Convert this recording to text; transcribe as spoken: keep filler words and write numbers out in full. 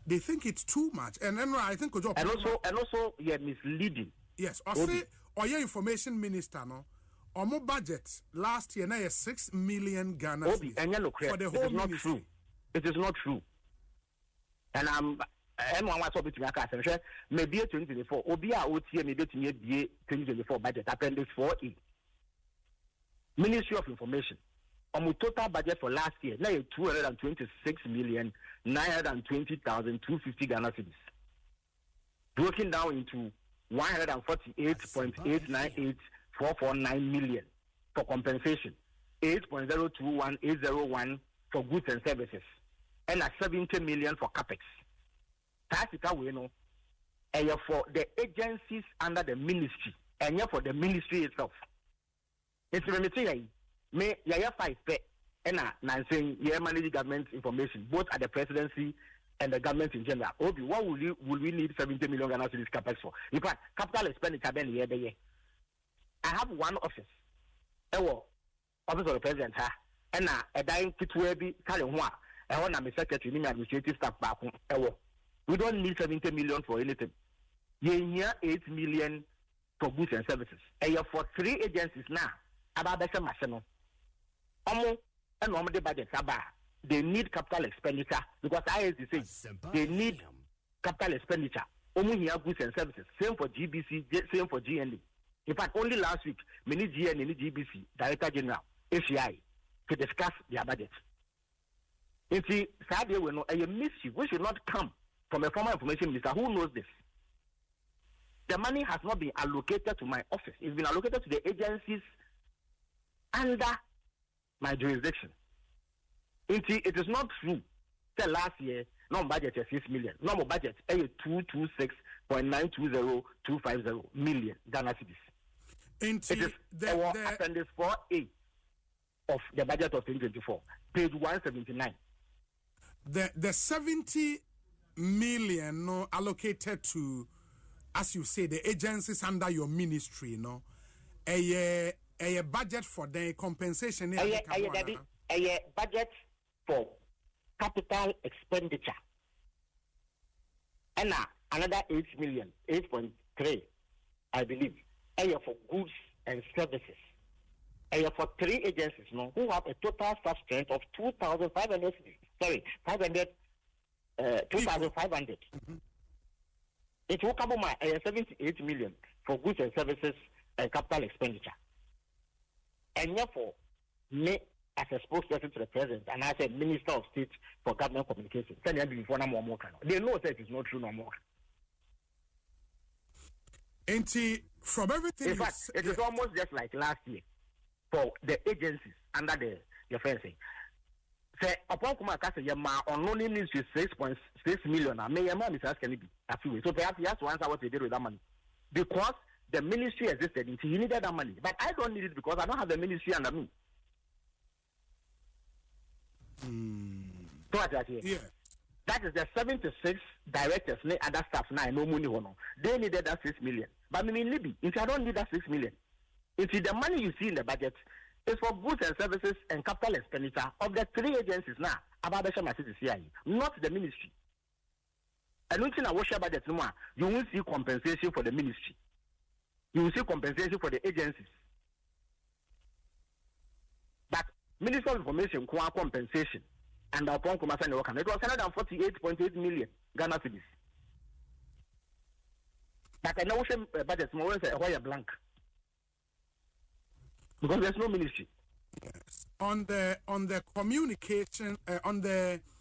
they think it's too much. And then I think and also and also yeah misleading. Yes, or say or your information minister no. Or more budget last year now is six million Ghana Obi, and no for the whole it is not ministry. True. It is not true. And I'm I'm one was between my cast and maybe twenty twenty-four. Obi a O T maybe twenty twenty-four budget appendix four E. Ministry of Information. On total budget for last year, now two hundred twenty-six million nine hundred twenty thousand two hundred fifty Ghana cedis. Broken down into one hundred forty-eight point eight nine eight four four nine million for compensation, eight point zero two one eight zero one for goods and services, and a seventy million for capex. That's it. We know, and for the agencies under the ministry, and for the ministry itself. It's remitting me yaya five pe and I'm saying yeah manage government information both at the presidency and the government in general. Obi, what will you will we need seventy million Ghana cedis capex for? In fact, capital expenditure ben year by year. I have one office. Ewo office of the president ha and na a dying kitwe bi carry ho a e ho na me secretary ni administrative staff back ewo. We don't need seventy million for anything. Ye here eight million for goods and services. And for three agencies now about the machine. Omo and omo the budget aba. They need capital expenditure because I as you say they need capital expenditure. Omo here goods and services. Same for G B C, same for G N D. In fact, only last week, many G N and G B C, Director General, A C I, to discuss their budget. You see, sadly, we know a mischief which should not come from a former information minister who knows this. The money has not been allocated to my office. It's been allocated to the agencies under my jurisdiction. You see, it is not true that last year, no budget is six million. No budget is two two six point nine two zero two five zero million Ghana cedis. It is the, our the, appendix four A of the budget of twenty twenty-four, page one seventy-nine. The the seventy million no allocated to, as you say, the agencies under your ministry, no, a a budget for the compensation. A, a, a, a, a budget for capital expenditure, and uh, another eight million, eight point three, I believe, a for goods and services. A for three agencies, no, who have a total staff strength of two thousand five hundred. Sorry, five hundred. Uh, two thousand five hundred. Mm-hmm. It will come my uh, seventy-eight million for goods and services and capital expenditure. And therefore, me as a spokesperson to the president and as a minister of state for government communications, they know that it is not true no more. And from everything, in fact, it is yeah. almost just like last year for the agencies under the the fencing. Say upon kuma kase yema on only needs six point six million. I may yema Mister Can be a few. So perhaps he has to answer what they did with that money. Because the ministry existed, he needed that money. But I don't need it because I don't have the ministry under me. Mm. So what I say? Yeah. That is the seventy-six directors, other staff now, no money. They needed that six million. But I mean, Libby, if I don't need that six million, if the money you see in the budget is for goods and services and capital expenditure of the three agencies now, about the Shama City C I E, not the ministry. And looking at what budget, you will see compensation for the ministry. You will see compensation for the agencies. But Minister of Information, compensation, and upon Kumasan, it was one hundred forty-eight point eight million Ghana cedis. But I know what budget more is a blank. Because there's no ministry. Yes. On the on the communication uh, on the